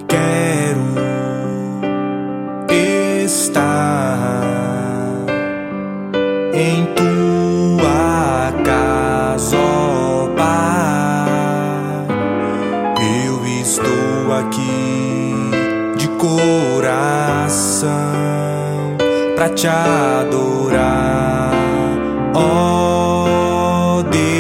quero estar em tua casa, ó Pai. Eu estou aqui de coração pra te adorar, ó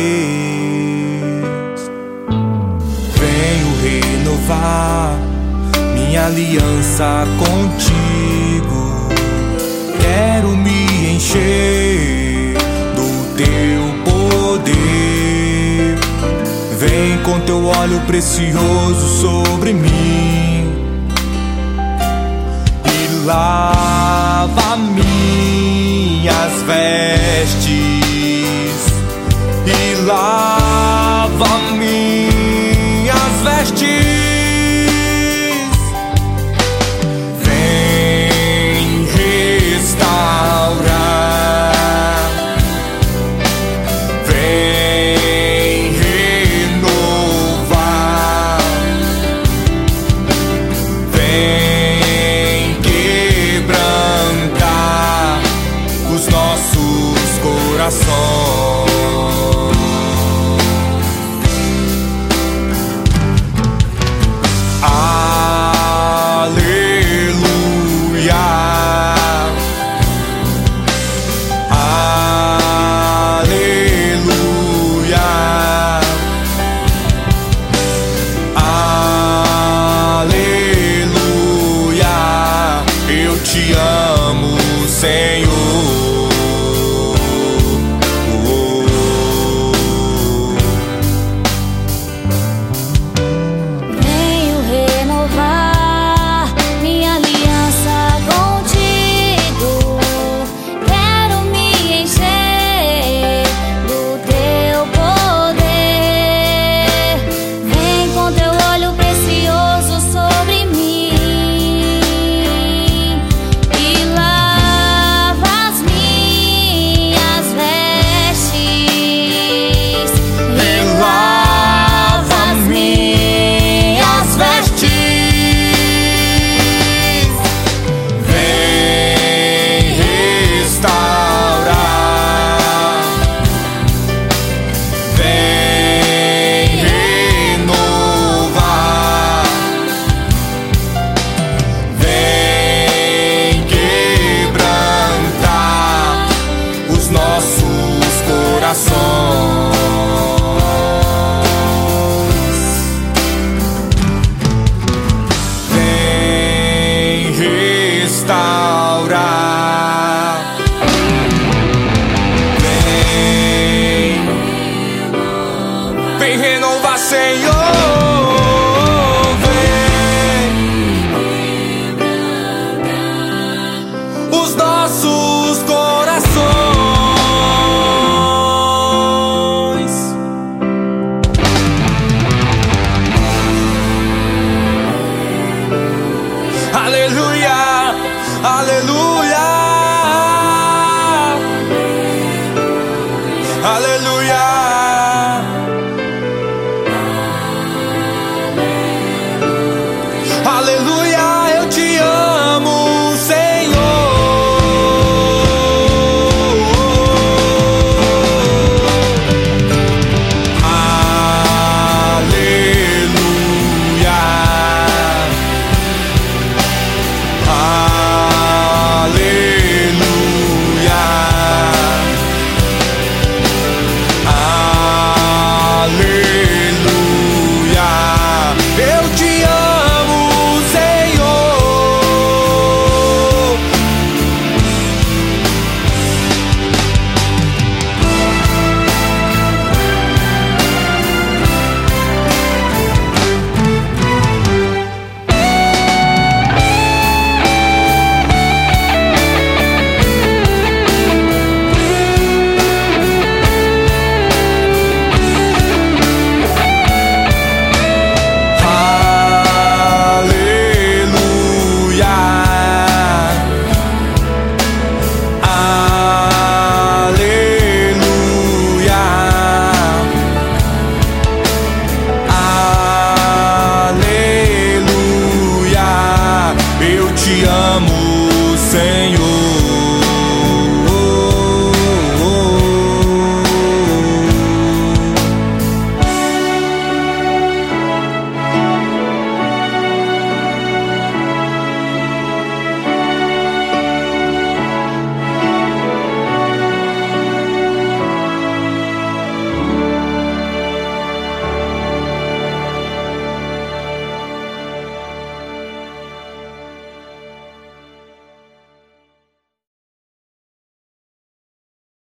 Deus. Venho renovar minha aliança contigo. Quero me encher do teu poder. Vem com teu óleo precioso sobre mim e lava minhas vestes, e lava minhas vestes. Te amo, Senhor. Venho renovar minha aliança contigo. Quero me encher do teu poder. Vem com teu olho precioso sobre mim. Vem restaurar, vem renovar, Senhor. Vem os nossos corações. Aleluia, aleluia.